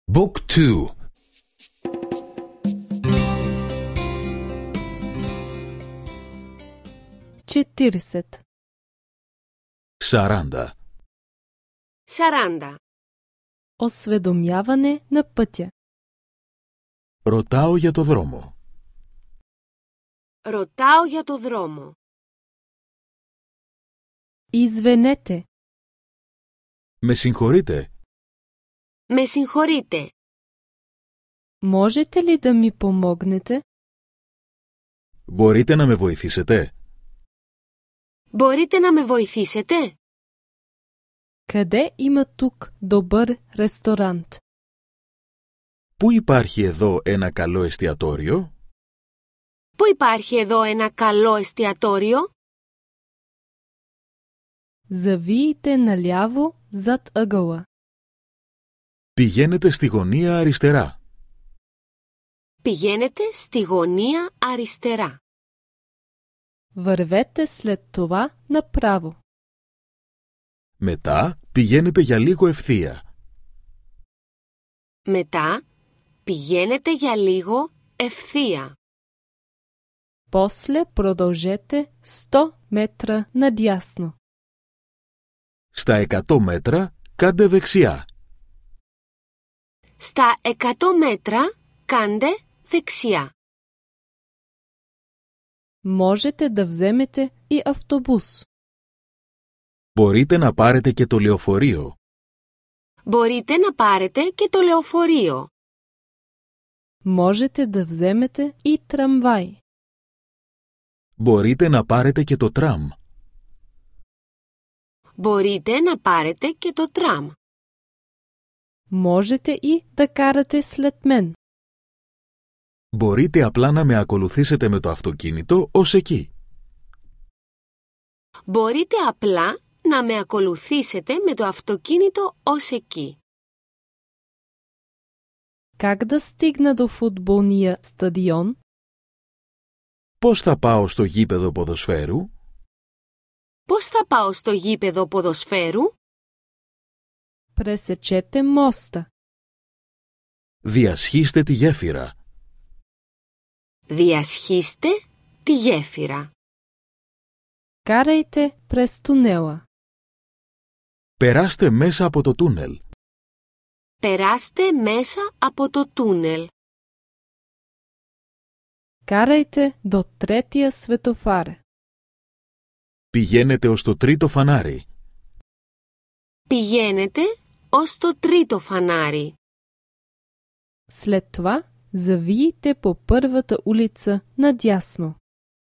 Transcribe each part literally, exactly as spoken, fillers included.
Book two. четиридесет. Саранда. Σαράντα. Осведомяване на пътя. Ρωτάω για το δρόμο. Ρωτάω για το δρόμο. Извинете. Με συγχωρείτε. Με συγχωρείτε. Можете ли да ми помогнете? Μπορείτε να με βοηθήσετε? Μπορείτε να με βοηθήσετε? Къде има тук добър ресторант? Πού υπάρχει εδώ ένα καλό εστιατόριο? Πού υπάρχει εδώ ένα καλό εστιατόριο? Завийте наляво зад ъгъла. Πηγαίνετε στη γωνία αριστερά. Πηγαίνετε στη γωνία αριστερά. Вървете след това направо. Μετά πηγαίνετε για λίγο ευθεία. Μετά πηγαίνετε για λίγο ευθεία. После продължете сто метра надясно. Στα εκατό μέτρα κάντε δεξιά. Στα εκατό μέτρα κάντε δεξιά. Можете да вземете и автобус. Μπορείτε να πάρετε και το λεωφορείο. Μπορείτε να πάρετε και το λεωφορείο. Можете да вземете и трамвай. Μπορείτε να πάρετε και το τραμ. Μπορείτε να πάρετε και το τραμ. Можете и да карате след мен. Μπορείτε απλά να με ακολουθήσετε με το αυτοκίνητο ως εκεί. Μπορείτε απλά να με ακολουθήσετε με το αυτοκίνητο ως εκεί. Как да стигна до футболния стадион? Πώς θα πάω στο γήπεδο ποδοσφαίρου? Πώς θα πάω στο γήπεδο ποδοσφαίρου? Пресечете моста. Διασχίστε τη γέφυρα. Διασχίστε τη γέφυρα. Карайте през тунела. Περάστε μέσα από το τούνελ. Περάστε μέσα από το τούνελ. Карайте до третия светофар. Πηγαίνετε ως το τρίτο φανάρι. Πηγαίνετε ως το τρίτο φανάρι. След това завийте по първата улица надясно.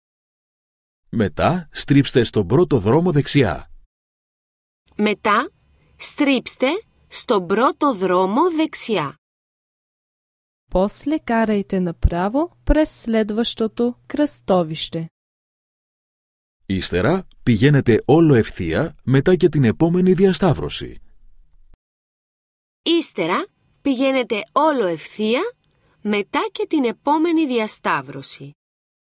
Μετά στρίψτε στον πρώτο δρόμο δεξιά. Μετά στρίψτε στον πρώτο δρόμο δεξιά. После карайте направо през следващото кръстовище. Ύστερα πηγαίνετε όλο ευθεία μετά και την επόμενη διασταύρωση. Ύστερα πηγαίνετε όλο ευθεία μετά και την επόμενη διασταύρωση.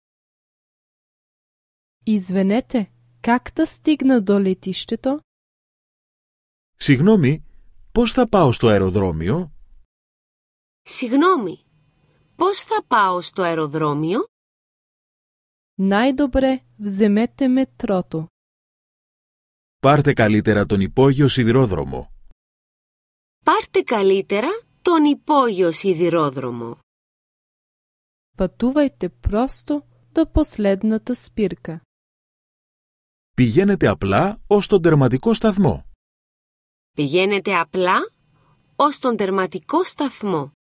Извинете, как да стигна до летището? Συγγνώμη, πώς θα πάω στο αεροδρόμιο? Συγγνώμη, πώς θα πάω στο αεροδρόμιο? Най-добре вземете метрото. Πάρτε καλύτερα τον υπόγειο σιδηρόδρομο. Πάρτε καλύτερα τον υπόγειο σιδηρόδρομο. Пътувайте просто до последната спирка. Πηγαίνετε απλά ως τον τερματικό σταθμό. Πηγαίνετε απλά ως τον τερματικό σταθμό.